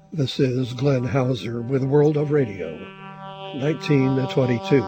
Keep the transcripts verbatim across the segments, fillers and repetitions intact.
This is Glenn Hauser with World of Radio, nineteen twenty-two.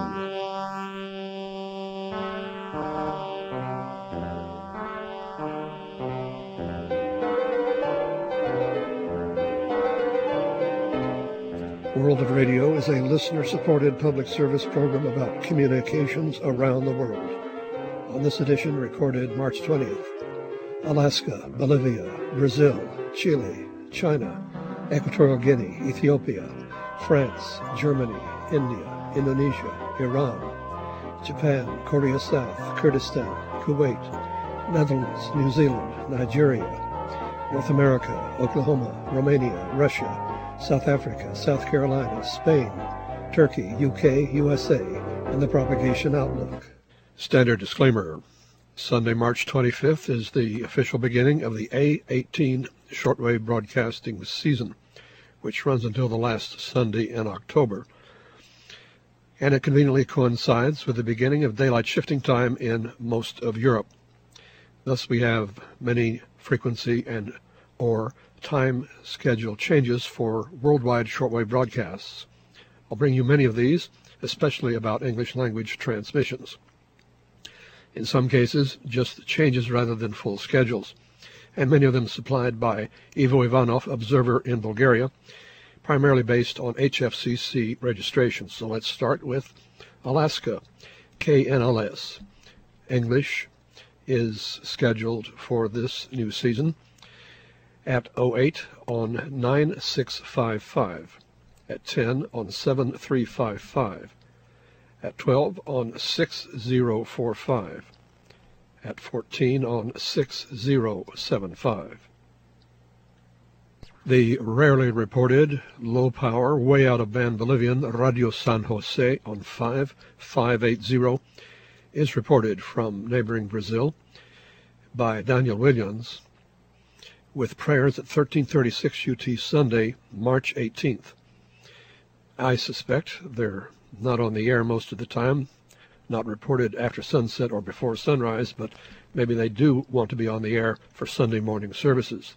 World of Radio is a listener-supported public service program about communications around the world. On this edition, recorded March twentieth, Alaska, Bolivia, Brazil, Chile, China, Equatorial Guinea, Ethiopia, France, Germany, India, Indonesia, Iran, Japan, Korea South, Kurdistan, Kuwait, Netherlands, New Zealand, Nigeria, North America, Oklahoma, Romania, Russia, South Africa, South Carolina, Spain, Turkey, U K, U S A, and the Propagation Outlook. Standard disclaimer. Sunday, March twenty-fifth is the official beginning of the A eighteen shortwave broadcasting season, which runs until the last Sunday in October. And it conveniently coincides with the beginning of daylight shifting time in most of Europe. Thus we have many frequency and or time schedule changes for worldwide shortwave broadcasts. I'll bring you many of these, especially about English language transmissions. In some cases, just changes rather than full schedules, and many of them supplied by Ivo Ivanov, observer in Bulgaria, primarily based on H F C C registration. So let's start with Alaska, K N L S. English is scheduled for this new season at oh eight on nine six five five, at ten on seven three five five, at twelve on six zero four five, at fourteen on six zero seven five. The rarely reported, low-power, way out-of-band Bolivian Radio San Jose on five five eight zero is reported from neighboring Brazil by Daniel Williams, with prayers at thirteen thirty-six U T Sunday, March eighteenth. I suspect they're not on the air most of the time, not reported after sunset or before sunrise, but maybe they do want to be on the air for Sunday morning services.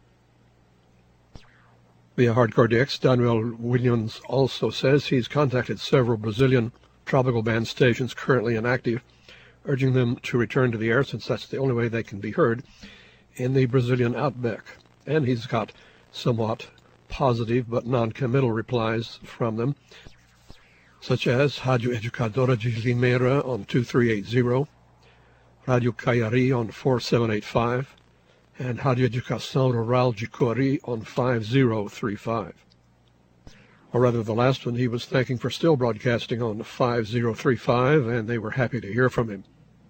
Via Hardcore D X, Daniel Williams also says he's contacted several Brazilian tropical band stations currently inactive, urging them to return to the air since that's the only way they can be heard in the Brazilian outback. And he's got somewhat positive but non-committal replies from them, such as Rádio Educadora de Limeira on two three eight zero, Rádio Caiari on four seven eight five, and Rádio Educação Rural de Cori on five zero three five. Or rather, the last one he was thanking for still broadcasting on five zero three five, and they were happy to hear from him.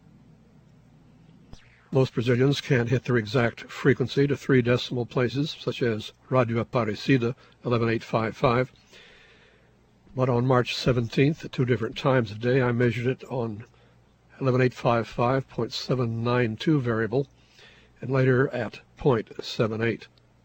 Most Brazilians can't hit their exact frequency to three decimal places, such as Rádio Aparecida eleven eight five five. But on March seventeenth, at two different times of day, I measured it on eleven eight five five point seven nine two variable, and later at zero point seven eight.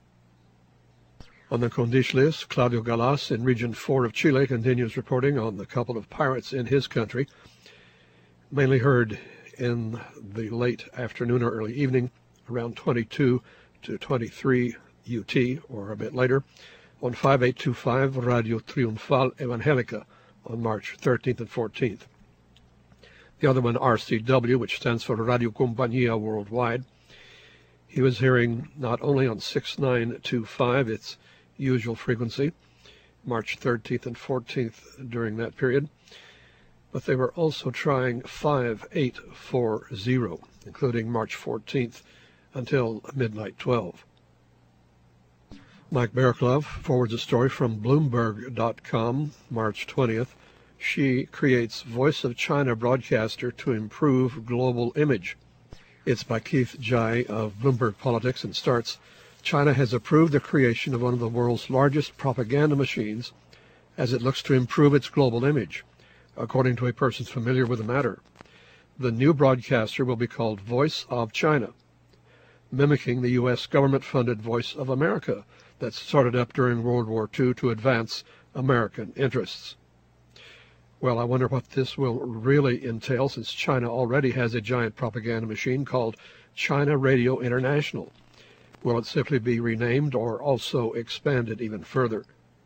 On the Condishlis, Claudio Galas in Region four of Chile continues reporting on the couple of pirates in his country, mainly heard in the late afternoon or early evening, around twenty-two to twenty-three U T, or a bit later, on five eight two five Radio Triunfal Evangelica on March thirteenth and fourteenth. The other one, R C W, which stands for Radio Compañía Worldwide. He was hearing not only on six nine two five, its usual frequency, March thirteenth and fourteenth during that period, but they were also trying five eight four zero, including March fourteenth until midnight twelve. Mike Bearclough forwards a story from Bloomberg dot com, March twentieth. She creates Voice of China broadcaster to improve global image. It's by Keith Jai of Bloomberg Politics and starts, China has approved the creation of one of the world's largest propaganda machines as it looks to improve its global image, according to a person familiar with the matter. The new broadcaster will be called Voice of China, mimicking the U S government-funded Voice of America that started up during World War Two to advance American interests. Well, I wonder what this will really entail, since China already has a giant propaganda machine called China Radio International, Will it simply be renamed or also expanded even further?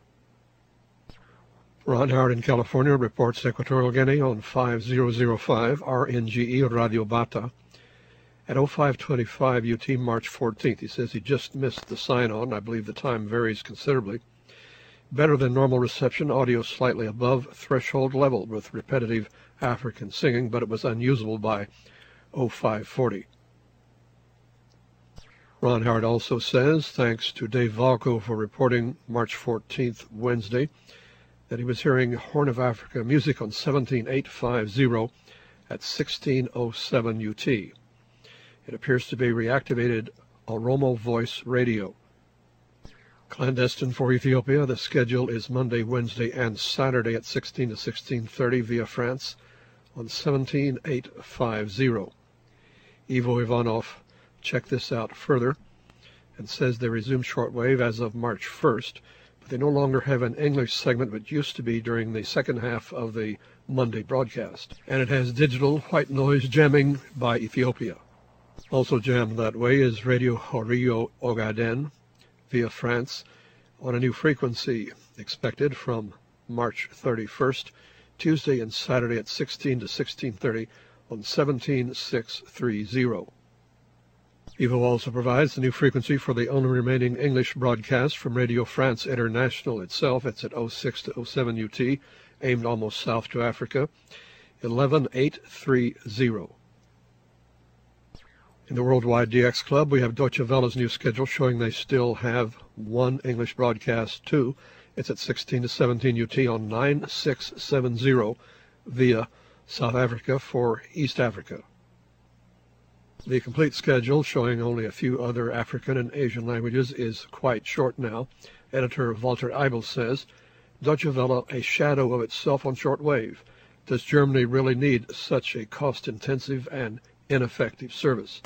Ron Howard in California reports Equatorial Guinea on five thousand five R N G E Radio Bata at oh five twenty-five U T March fourteenth. He says he just missed the sign-on. I believe the time varies considerably. Better than normal reception, audio slightly above threshold level with repetitive African singing, but it was unusable by oh five forty. Ron Howard also says, thanks to Dave Valco for reporting March fourteenth, Wednesday, that he was hearing Horn of Africa music on seventeen eight fifty at sixteen oh seven U T. It appears to be reactivated Oromo Voice Radio. Clandestine for Ethiopia, the schedule is Monday, Wednesday, and Saturday at sixteen to sixteen thirty via France on seventeen eight fifty. Ivo Ivanov checked this out further and says they resumed shortwave as of March first, but they no longer have an English segment, which used to be during the second half of the Monday broadcast. And it has digital white noise jamming by Ethiopia. Also jammed that way is Radio Horio Ogaden via France on a new frequency expected from March thirty-first, Tuesday and Saturday at sixteen to sixteen thirty on seventeen six thirty. Evo also provides the new frequency for the only remaining English broadcast from Radio France International itself. It's at oh six to oh seven U T, aimed almost south to Africa, eleven eight thirty. In the Worldwide D X Club, we have Deutsche Welle's new schedule showing they still have one English broadcast, too. It's at sixteen to seventeen U T on nine six seven zero via South Africa for East Africa. The complete schedule, showing only a few other African and Asian languages, is quite short now. Editor Walter Eibel says, Deutsche Welle a shadow of itself on shortwave. Does Germany really need such a cost-intensive and ineffective service?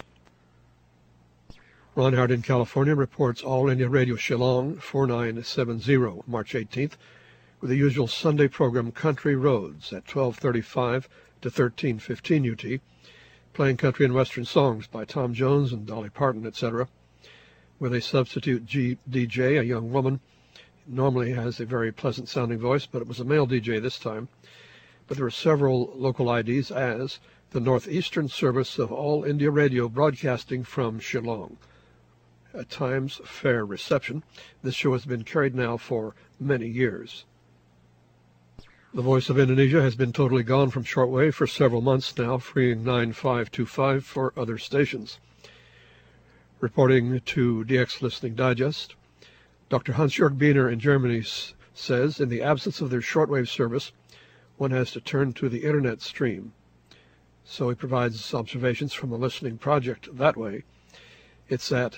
Ron Howard in California reports All India Radio Shillong forty-nine seventy, March eighteenth, with the usual Sunday program Country Roads at twelve thirty-five to thirteen fifteen U T, playing country and western songs by Tom Jones and Dolly Parton, et cetera, with a substitute G- D J, a young woman. Normally has a very pleasant-sounding voice, but it was a male D J this time. But there are several local I Ds as the Northeastern Service of All India Radio broadcasting from Shillong. At times, fair reception. This show has been carried now for many years. The Voice of Indonesia has been totally gone from shortwave for several months now, freeing nine five two five for other stations. Reporting to D X Listening Digest, Doctor Hans-Jörg Biener in Germany s- says, in the absence of their shortwave service, one has to turn to the Internet stream. So he provides observations from a listening project that way. It's at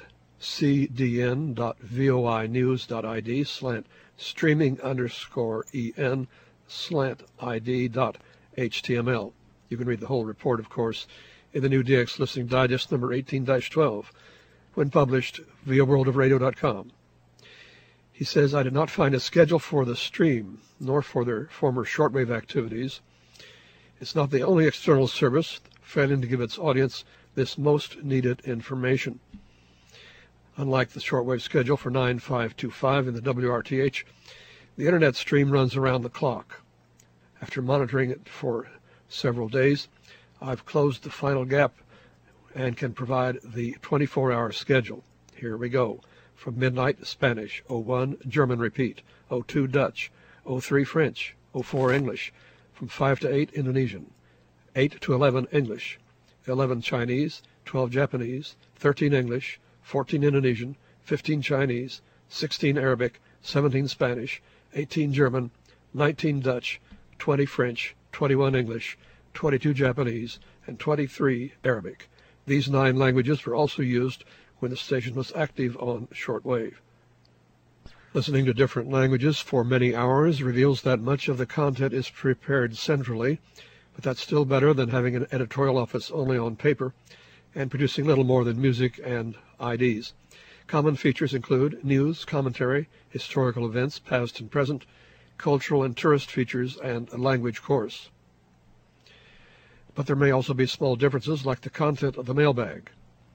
cdn.voinews.id slant streaming underscore en slant id dot html. You can read the whole report, of course, in the new D X Listening Digest number eighteen dash twelve, when published via world of radio dot com. He says, I did not find a schedule for the stream, nor for their former shortwave activities. It's not the only external service failing to give its audience this most needed information. Unlike the shortwave schedule for nine five two five in the W R T H, the Internet stream runs around the clock. After monitoring it for several days, I've closed the final gap and can provide the twenty-four hour schedule. Here we go. From midnight, Spanish, oh one, German repeat, oh two, Dutch, oh three, French, oh four, English, from five to eight, Indonesian, eight to eleven, English, eleven, Chinese, twelve, Japanese, thirteen, English, fourteen, Indonesian, fifteen, Chinese, sixteen, Arabic, seventeen, Spanish, eighteen, German, nineteen, Dutch, twenty, French, twenty-one, English, twenty-two, Japanese, and twenty-three, Arabic. These nine languages were also used when the station was active on shortwave. Listening to different languages for many hours reveals that much of the content is prepared centrally, but that's still better than having an editorial office only on paper and producing little more than music and I Ds. Common features include news, commentary, historical events, past and present, cultural and tourist features, and a language course. But there may also be small differences, like the content of the mailbag.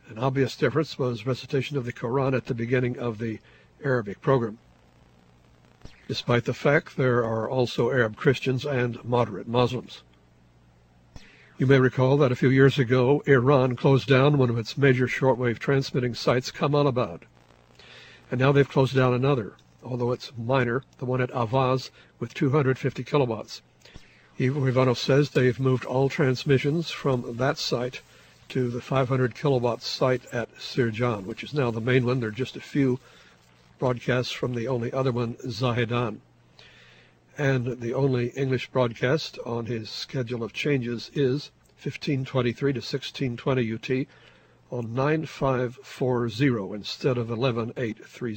An obvious difference was recitation of the Quran at the beginning of the Arabic program, despite the fact there are also Arab Christians and moderate Muslims. You may recall that a few years ago, Iran closed down one of its major shortwave transmitting sites, Kamalabad, and now they've closed down another, although it's minor, the one at Avaz with two hundred fifty kilowatts. Ivo Ivanov says they've moved all transmissions from that site to the five hundred kilowatt site at Sirjan, which is now the main one. There are just a few broadcasts from the only other one, Zahedan. And the only English broadcast on his schedule of changes is fifteen twenty-three to sixteen twenty U T on nine five four zero instead of eleven eight thirty.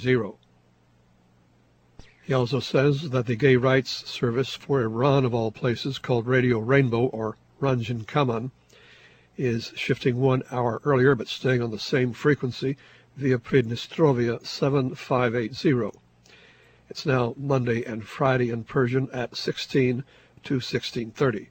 He also says that the gay rights service for Iran, of all places, called Radio Rainbow, or Ranjan Kaman, is shifting one hour earlier but staying on the same frequency via Pridnestrovia seven five eight zero. It's now Monday and Friday in Persian at sixteen to sixteen thirty.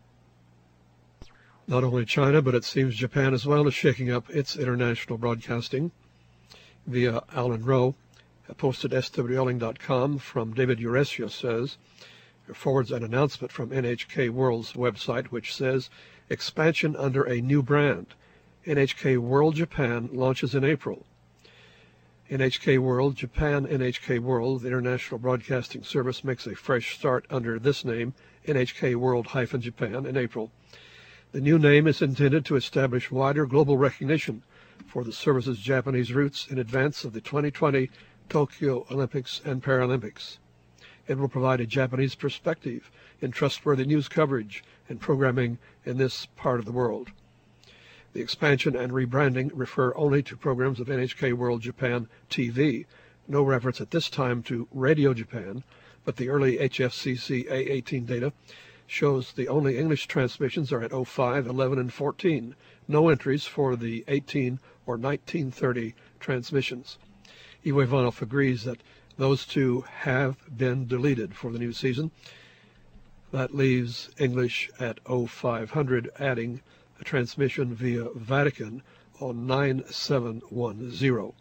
Not only China, but it seems Japan as well is shaking up its international broadcasting via Alan Rowe. Posted S W L ing dot com from David Uresio says, forwards an announcement from N H K World's website which says, expansion under a new brand. N H K World Japan launches in April. N H K World Japan, N H K World, the international broadcasting service, makes a fresh start under this name, N H K World-Japan, in April. The new name is intended to establish wider global recognition for the service's Japanese roots in advance of the twenty twenty Tokyo Olympics and Paralympics. It will provide a Japanese perspective in trustworthy news coverage and programming in this part of the world. The expansion and rebranding refer only to programs of N H K World Japan T V, no reference at this time to Radio Japan, but the early H F C C A eighteen data shows the only English transmissions are at oh five, eleven, and fourteen, no entries for the eighteen or nineteen thirty transmissions. Ivo Ivanov agrees that those two have been deleted for the new season. That leaves English at oh five hundred, adding a transmission via Vatican on nine seven one zero.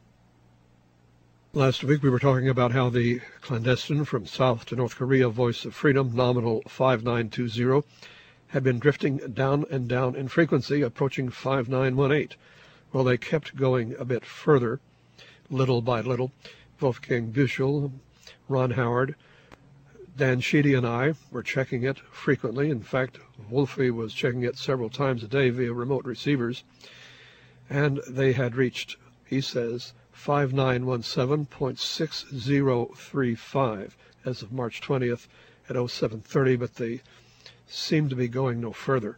Last week we were talking about how the clandestine from South to North Korea Voice of Freedom, nominal five nine two zero, had been drifting down and down in frequency, approaching five nine one eight. Well, they kept going a bit further, little by little. Wolfgang Büchel, Ron Howard, Dan Sheedy, and I were checking it frequently. In fact, Wolfie was checking it several times a day via remote receivers, and they had reached, he says, five nine one seven point six zero three five as of March twentieth at oh seven thirty, but they seem to be going no further.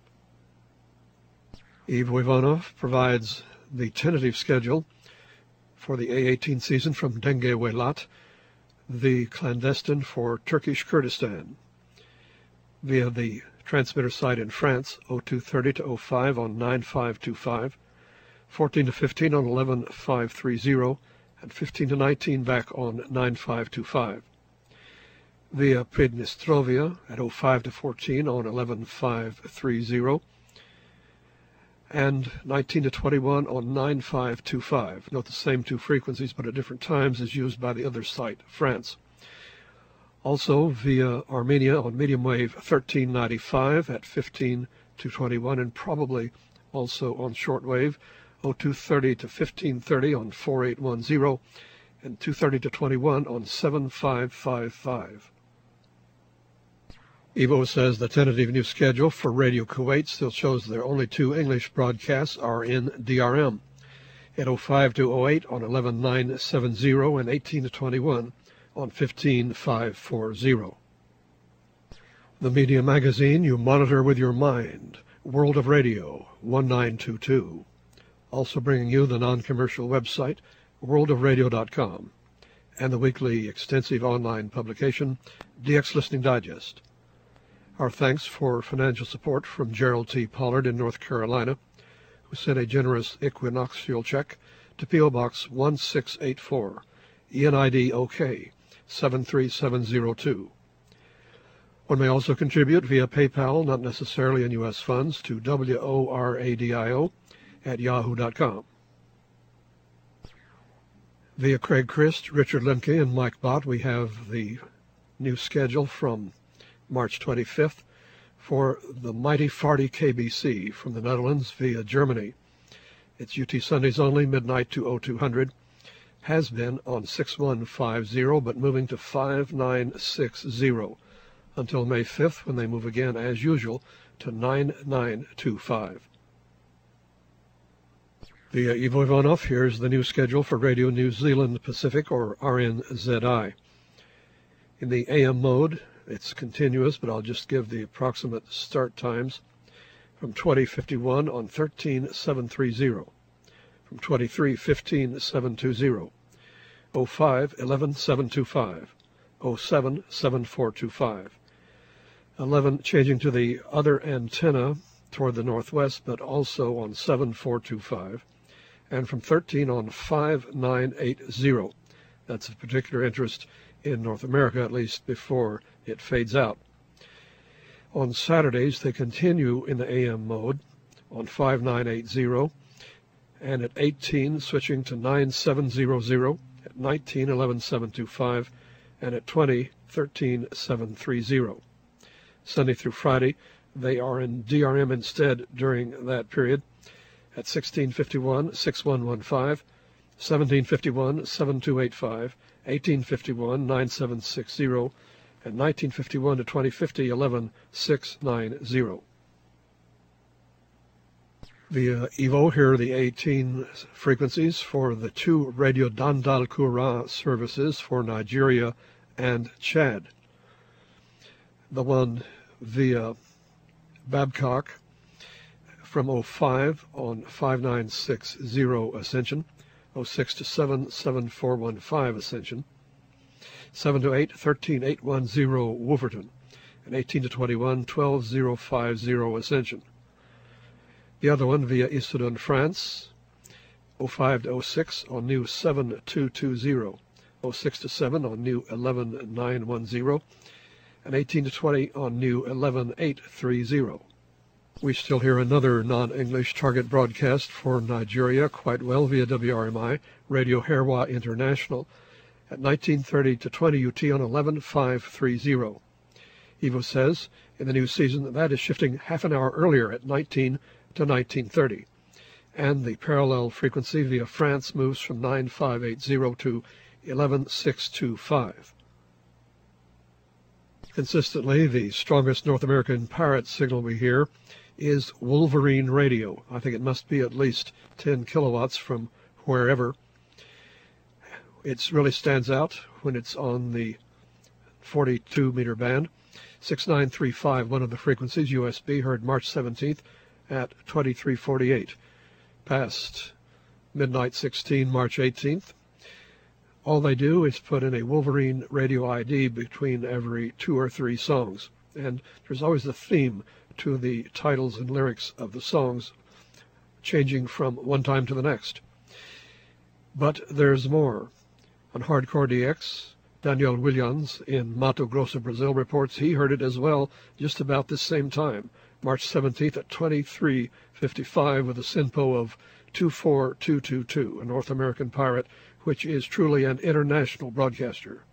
Ivo Ivanov provides the tentative schedule for the A eighteen season from Denge Welat, the clandestine for Turkish Kurdistan, via the transmitter site in France, oh two thirty to oh five on nine five two five, fourteen to fifteen on eleven five thirty, and fifteen to nineteen back on nine five two five. Via Pridnestrovia at oh five to fourteen on eleven five thirty, and nineteen to twenty-one on nine five two five. Note the same two frequencies, but at different times as used by the other site, France. Also via Armenia on medium wave thirteen ninety-five at fifteen to twenty-one, and probably also on shortwave oh two thirty to fifteen thirty on four eight one zero, and two thirty to twenty-one on seven five five five. Ivo says the tentative new schedule for Radio Kuwait still shows their only two English broadcasts are in D R M, at oh five to oh eight on eleven nine seventy and eighteen to twenty-one on fifteen five forty. The media magazine you monitor with your mind, World of Radio, one nine two two. Also bringing you the non-commercial website, world of radio dot com, and the weekly extensive online publication, D X Listening Digest. Our thanks for financial support from Gerald T. Pollard in North Carolina, who sent a generous equinoxial check to P O. Box one six eight four, E N I D O K seven three seven zero two. One may also contribute via PayPal, not necessarily in U S funds, to W O R A D I O, at yahoo dot com. Via Craig Christ, Richard Lemke, and Mike Bott, we have the new schedule from March twenty-fifth for the Mighty Farty K B C from the Netherlands via Germany. It's U T Sundays only, midnight to oh two hundred. Has been on six one five zero, but moving to five nine six zero until May fifth, when they move again, as usual, to nine nine two five. Via Ivo Ivanov, here's the new schedule for Radio New Zealand Pacific, or R N Z I. In the A M mode, it's continuous, but I'll just give the approximate start times. From twenty fifty-one on thirteen seven thirty, from twenty-three fifteen seven twenty, oh five eleven seven twenty-five, oh seven seven four twenty-five, eleven changing to the other antenna toward the northwest, but also on seven four twenty-five, and from thirteen on five nine eighty. That's of particular interest in North America, at least before it fades out. On Saturdays, they continue in the A M mode on five nine eighty, and at eighteen switching to nine seven hundred, at nineteen eleven seven twenty-five, and at twenty thirteen seven thirty. Sunday through Friday, they are in D R M instead during that period at sixteen fifty-one six one fifteen, seventeen fifty-one seven two eighty-five, eighteen fifty-one nine seven sixty, and nineteen fifty-one to twenty fifty eleven six ninety. Via Evo, here are the eighteen frequencies for the two Radio Dandal Kura services for Nigeria and Chad. The one via Babcock from oh five on five nine six zero Ascension, oh six to seven seven four one five Ascension, seven to eight thirteen eight ten Wolverton, and eighteen to twenty-one twelve oh fifty Ascension. The other one via Issoudun, France, oh five to oh six on new seven two two zero, oh six to seven on new eleven nine ten, and eighteen to twenty on new eleven eight thirty. We still hear another non-English target broadcast for Nigeria quite well via W R M I, Radio Herwa International, at nineteen thirty to twenty U T on eleven five thirty. Evo says in the new season that that is shifting half an hour earlier at nineteen to nineteen thirty, and the parallel frequency via France moves from nine five eighty to eleven six twenty-five. Consistently, the strongest North American pirate signal we hear is Wolverine Radio. I think it must be at least ten kilowatts from wherever. It really stands out when it's on the forty-two meter band. six nine three five, one of the frequencies, U S B, heard March seventeenth at twenty-three forty-eight. Past midnight sixteen, March eighteenth. All they do is put in a Wolverine Radio I D between every two or three songs. And there's always a theme to the titles and lyrics of the songs, changing from one time to the next. But there's more. On Hardcore D X, Daniel Williams in Mato Grosso, Brazil, reports he heard it as well just about this same time, March seventeenth at twenty-three fifty-five, with a SINPO of two four two two two, a North American pirate, which is truly an international broadcaster.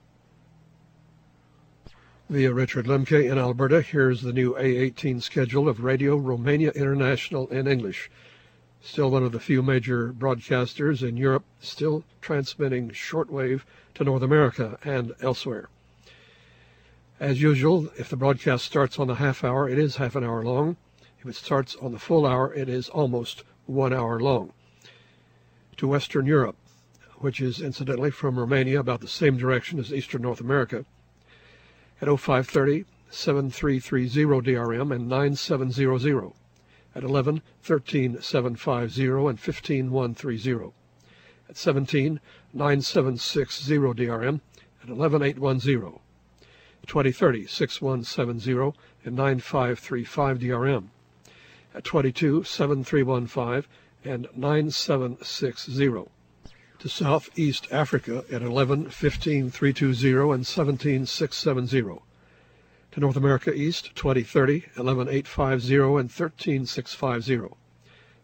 Via Richard Lemke in Alberta, here's the new A eighteen schedule of Radio Romania International in English. Still one of the few major broadcasters in Europe, still transmitting shortwave to North America and elsewhere. As usual, if the broadcast starts on the half hour, it is half an hour long. If it starts on the full hour, it is almost one hour long. To Western Europe, which is incidentally from Romania, about the same direction as Eastern North America, at oh five thirty, seven three thirty D R M and nine seven hundred, at eleven, thirteen seven fifty and fifteen one thirty, at seventeen, nine seven sixty D R M and eleven eight ten, twenty thirty, six one seven zero and nine five three five D R M, at twenty-two, seven three one five and nine seven six zero. To Southeast Africa at eleven, fifteen three twenty and seventeen six seventy. To North America East, twenty thirty, eleven eight fifty and thirteen six fifty.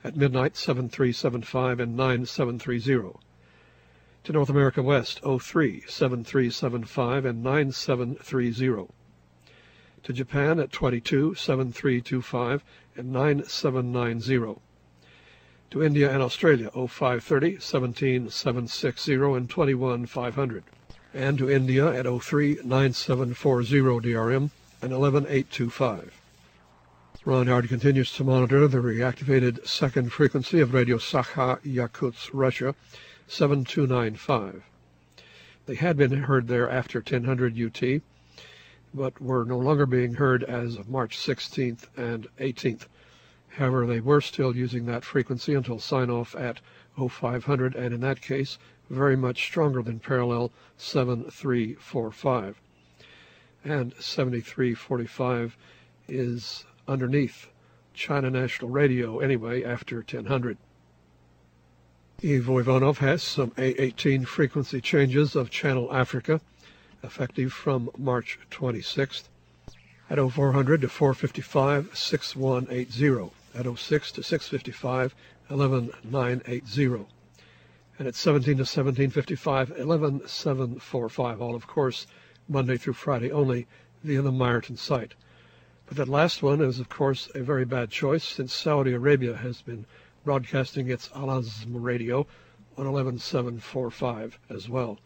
At midnight, seven three seven five and nine seven three zero. To North America West, oh three, seven three seven five and nine seven three zero. To Japan at twenty-two, seven three two five and nine seven nine zero. To India and Australia, oh five thirty, seventeen seven sixty and twenty-one five hundred. And to India at oh three, nine seven four zero D R M and eleven eight two five. Ron Howard continues to monitor the reactivated second frequency of Radio Sakha, Yakutsk, Russia, seven two nine five. They had been heard there after ten hundred U T, but were no longer being heard as of March sixteenth and eighteenth. However, they were still using that frequency until sign-off at oh five hundred, and in that case, very much stronger than parallel seven three four five. And seventy-three forty-five is underneath China National Radio anyway after ten hundred. Ivo Ivanov has some A eighteen frequency changes of Channel Africa, effective from March twenty-sixth. At oh four hundred to four fifty-five, six one eight zero. At oh six to six fifty-five, eleven nine eight zero. And at seventeen to seventeen fifty-five, eleven seven forty-five. All, of course, Monday through Friday only via the Meyerton site. But that last one is, of course, a very bad choice since Saudi Arabia has been broadcasting its Al-Azm radio on eleven seven forty-five as well.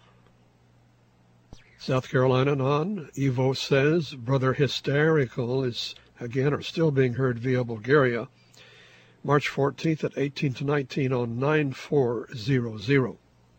South Carolina and on, Ivo says Brother Hysterical is again or still being heard via Bulgaria, March fourteenth at eighteen to nineteen on nine four zero zero.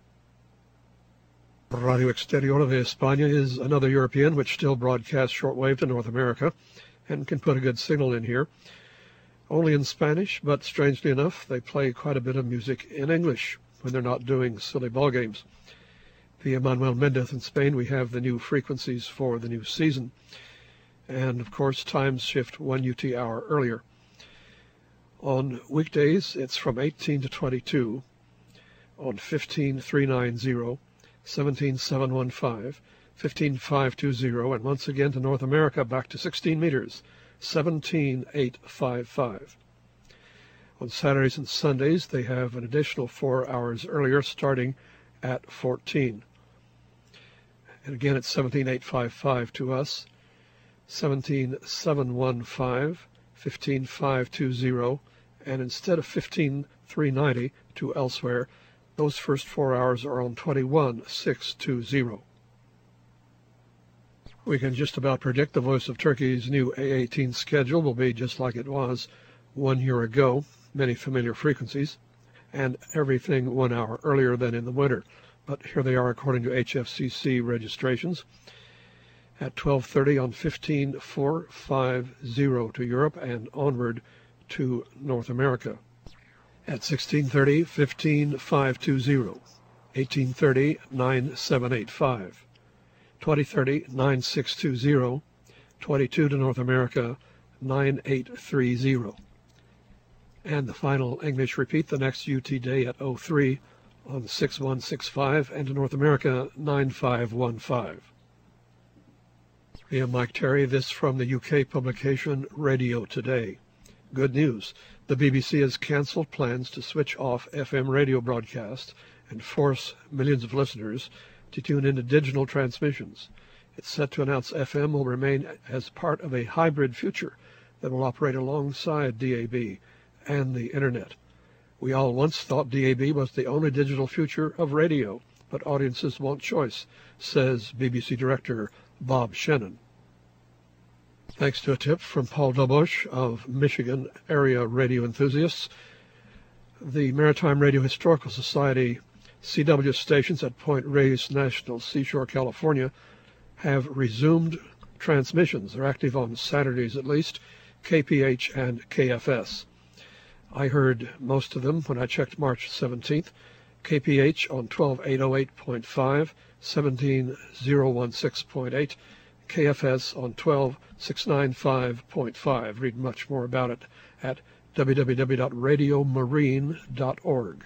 Radio Exterior de España is another European which still broadcasts shortwave to North America and can put a good signal in here. Only in Spanish, but strangely enough, they play quite a bit of music in English when they're not doing silly ball games. Via Manuel Mendez in Spain, we have the new frequencies for the new season. And, of course, times shift one U T hour earlier. On weekdays, it's from eighteen to twenty-two, on fifteen three ninety, seventeen seven fifteen, fifteen five twenty, and once again to North America back to sixteen meters, seventeen eight fifty-five. On Saturdays and Sundays, they have an additional four hours earlier, starting at fourteen. And again, it's seventeen eight fifty-five to us, seventeen seven fifteen, fifteen five twenty, and instead of fifteen three ninety to elsewhere, those first four hours are on twenty-one six twenty. We can just about predict the Voice of Turkey's new A eighteen schedule will be just like it was one year ago, many familiar frequencies, and everything one hour earlier than in the winter. But here they are according to H F C C registrations. At twelve thirty on fifteen four fifty to Europe and onward to North America. At sixteen thirty, fifteen five twenty, eighteen thirty, nine seven eighty-five, twenty thirty, nine six twenty, twenty-two to North America, nine eight thirty. And the final English repeat the next U T day at oh three on six one six five and to North America, nine five one five. Via Mike Terry, this from the U K publication Radio Today. Good news. The B B C has cancelled plans to switch off F M radio broadcasts and force millions of listeners to tune into digital transmissions. It's set to announce F M will remain as part of a hybrid future that will operate alongside D A B and the Internet. We all once thought D A B was the only digital future of radio, but audiences want choice, says B B C Director Bob Shannon. Thanks to a tip from Paul Dobosh of Michigan Area Radio Enthusiasts, the Maritime Radio Historical Society C W stations at Point Reyes National Seashore, California, have resumed transmissions. They're active on Saturdays at least, K P H and K F S. I heard most of them when I checked March seventeenth. K P H on twelve eight oh eight point five, seventeen oh sixteen point eight, K F S on twelve six ninety-five point five. Read much more about it at w w w dot radio marine dot org.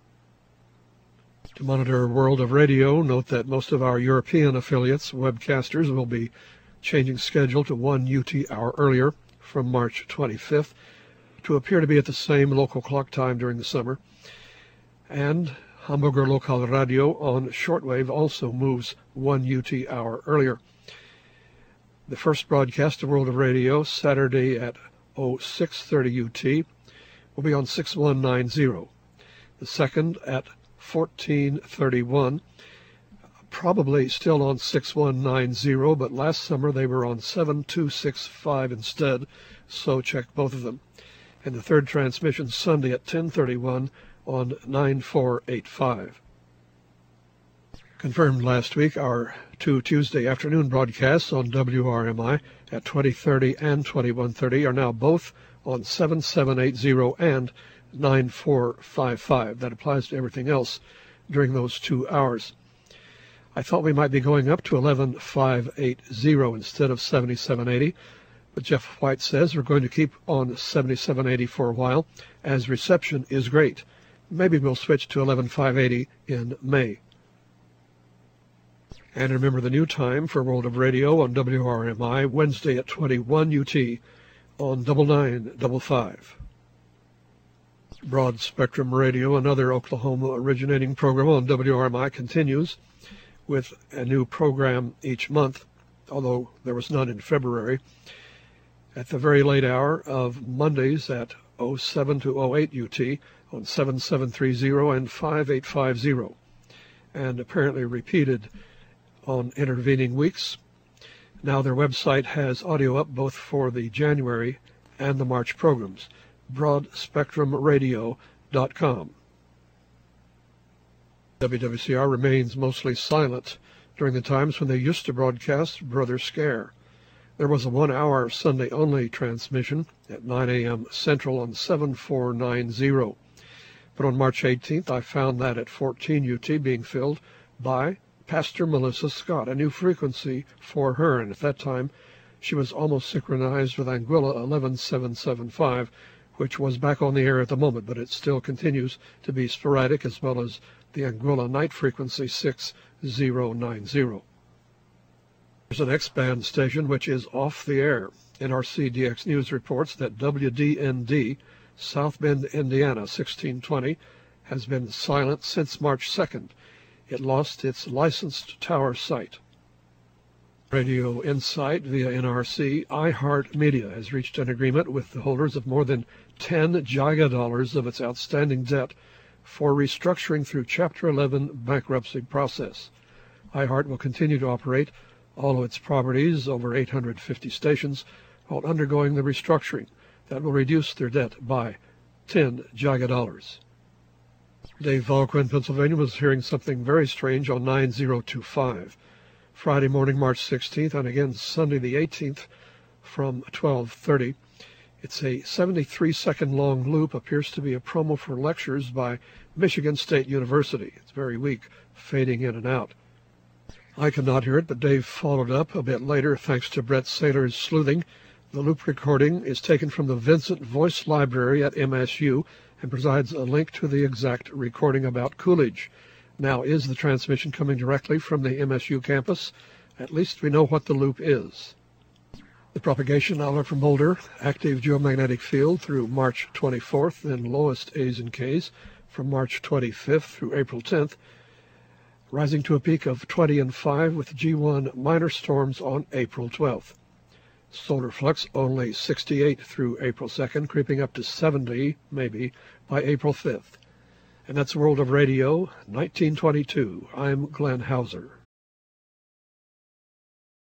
To monitor World of Radio, note that most of our European affiliates, webcasters, will be changing schedule to one U T hour earlier from March twenty-fifth. to appear to be at the same local clock time during the summer. And Hamburger Lokal Radio on shortwave also moves one U T hour earlier. The first broadcast of World of Radio, Saturday at oh six thirty U T, will be on six one nine zero. The second at fourteen thirty-one, probably still on six one nine zero, but last summer they were on seven two six five instead, so check both of them. And the third transmission Sunday at ten thirty-one on nine four eight five. Confirmed last week, our two Tuesday afternoon broadcasts on W R M I at twenty thirty and twenty-one thirty are now both on seven seven eight zero and nine four five five. That applies to everything else during those two hours. I thought we might be going up to eleven five eighty instead of seventy-seven eighty, but Jeff White says we're going to keep on seventy-seven eighty for a while, as reception is great. Maybe we'll switch to eleven five eighty in May. And remember the new time for World of Radio on W R M I, Wednesday at twenty-one U T on double nine double five. Broad Spectrum Radio, another Oklahoma originating program on W R M I, continues with a new program each month, although there was none in February, at the very late hour of Mondays at oh seven to oh eight U T on seven seven three zero and five eight five zero, and apparently repeated on intervening weeks. Now their website has audio up both for the January and the March programs, broad spectrum radio dot com. W W C R remains mostly silent during the times when they used to broadcast Brother Scare. There was a one-hour Sunday-only transmission at nine a.m. Central on seven four nine zero. But on March eighteenth, I found that at fourteen U T being filled by Pastor Melissa Scott, a new frequency for her, and at that time she was almost synchronized with Anguilla eleven seven seven five, which was back on the air at the moment, but it still continues to be sporadic, as well as the Anguilla night frequency six zero nine zero. There's an X-band station which is off the air. N R C D X News reports that W D N D, South Bend, Indiana, sixteen twenty, has been silent since March second. It lost its licensed tower site. Radio Insight via N R C, iHeartMedia has reached an agreement with the holders of more than ten gigadollars of its outstanding debt for restructuring through Chapter eleven bankruptcy process. iHeart will continue to operate all of its properties, over eight hundred fifty stations, while undergoing the restructuring that will reduce their debt by ten gigadollars. Dave Volkman, Pennsylvania, was hearing something very strange on nine zero two five. Friday morning, March sixteenth, and again Sunday the eighteenth from twelve thirty. It's a seventy-three second long loop, appears to be a promo for lectures by Michigan State University. It's very weak, fading in and out. I could not hear it, but Dave followed up a bit later thanks to Brett Saylor's sleuthing. The loop recording is taken from the Vincent Voice Library at M S U and provides a link to the exact recording about Coolidge. Now, is the transmission coming directly from the M S U campus? At least we know what the loop is. The propagation outlet from Boulder, active geomagnetic field through March twenty-fourth, and lowest A's and K's from March twenty-fifth through April tenth, rising to a peak of twenty and five with G one minor storms on April twelfth. Solar flux only sixty-eight through April second, creeping up to seventy, maybe, by April fifth. And that's World of Radio, nineteen twenty-two. I'm Glenn Hauser.